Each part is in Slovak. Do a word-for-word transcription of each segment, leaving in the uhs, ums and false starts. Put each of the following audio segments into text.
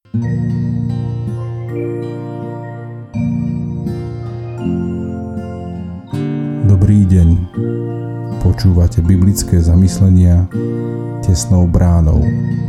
Dobrý deň. Počúvate biblické zamyslenia Tesnou bránou.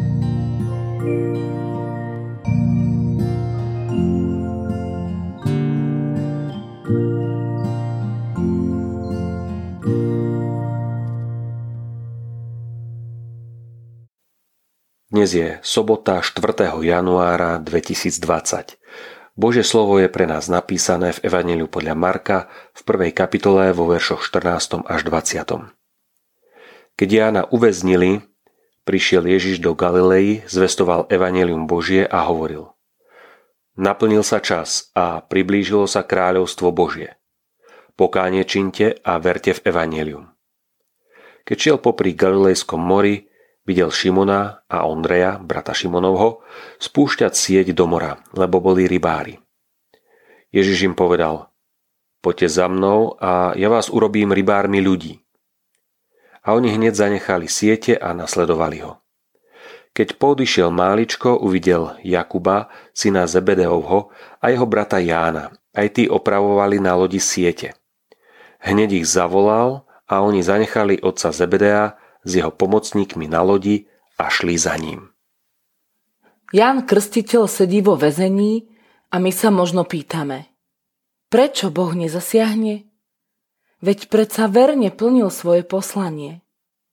Dnes je sobota štvrtého januára dvetisícdvadsať. Božie slovo je pre nás napísané v Evanjeliu podľa Marka v prvej kapitole vo veršoch štrnástom až dvadsiatom. Keď Jána uväznili, prišiel Ježiš do Galilei, zvestoval Evanjelium Božie a hovoril: Naplnil sa čas a priblížilo sa kráľovstvo Božie. Pokánie činte a verte v Evanjelium. Keď šiel popri Galilejskom mori, videl Šimona a Ondreja, brata Šimonovho, spúšťať sieť do mora, lebo boli rybári. Ježiš im povedal: Poďte za mnou a ja vás urobím rybármi ľudí. A oni hneď zanechali siete a nasledovali ho. Keď podišiel máličko, uvidel Jakuba, syna Zebedeovho, a jeho brata Jána. Aj tí opravovali na lodi siete. Hneď ich zavolal a oni zanechali otca Zebedea s jeho pomocníkmi na lodi a šli za ním. Ján Krstiteľ sedí vo väzení a my sa možno pýtame: prečo Boh nezasiahne? Veď predsa verne plnil svoje poslanie.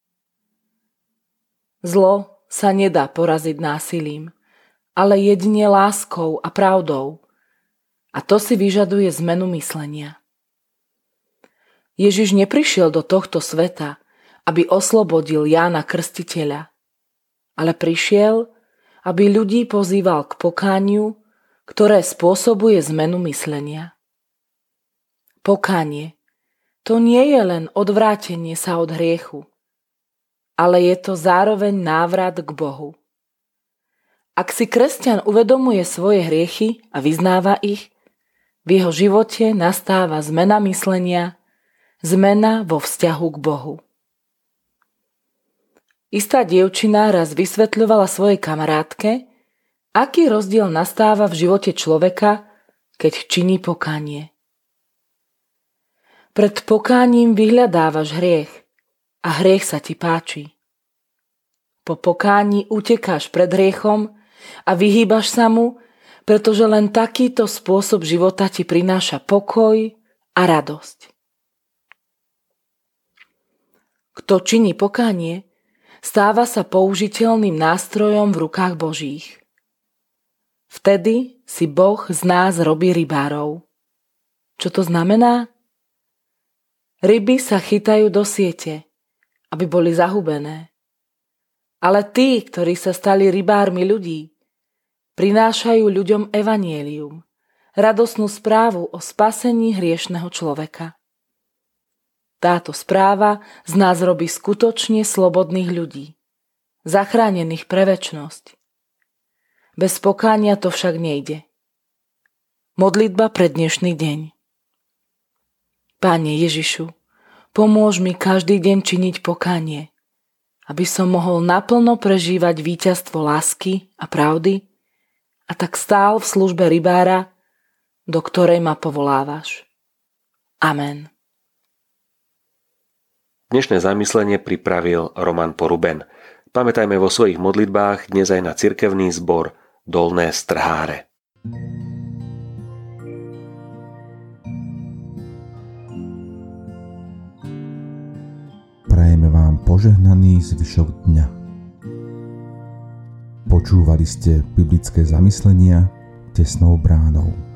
Zlo sa nedá poraziť násilím, ale jedine láskou a pravdou. A to si vyžaduje zmenu myslenia. Ježiš neprišiel do tohto sveta, aby oslobodil Jána Krstiteľa, ale prišiel, aby ľudí pozýval k pokániu, ktoré spôsobuje zmenu myslenia. Pokánie to nie je len odvrátenie sa od hriechu, ale je to zároveň návrat k Bohu. Ak si kresťan uvedomuje svoje hriechy a vyznáva ich, v jeho živote nastáva zmena myslenia, zmena vo vzťahu k Bohu. Istá dievčina raz vysvetľovala svojej kamarátke, aký rozdiel nastáva v živote človeka, keď činí pokánie. Pred pokáním vyhľadávaš hriech a hriech sa ti páči. Po pokáni utekáš pred hriechom a vyhýbaš sa mu, pretože len takýto spôsob života ti prináša pokoj a radosť. Kto činí pokánie, stáva sa použiteľným nástrojom v rukách Božích. Vtedy si Boh z nás robí rybárov. Čo to znamená? Ryby sa chytajú do siete, aby boli zahubené. Ale tí, ktorí sa stali rybármi ľudí, prinášajú ľuďom evanjelium, radosnú správu o spasení hriešneho človeka. Táto správa z nás robí skutočne slobodných ľudí, zachránených pre večnosť. Bez pokánia to však nejde. Modlitba pre dnešný deň. Páne Ježišu, pomôž mi každý deň činiť pokánie, aby som mohol naplno prežívať víťazstvo lásky a pravdy a tak stál v službe rybára, do ktorej ma povolávaš. Amen. Dnešné zamyslenie pripravil Roman Poruben. Pamätajme vo svojich modlitbách dnes aj na cirkevný zbor Dolné Strháre. Prajeme vám požehnaný zvyšok dňa. Počúvali ste biblické zamyslenia Tesnou bránou.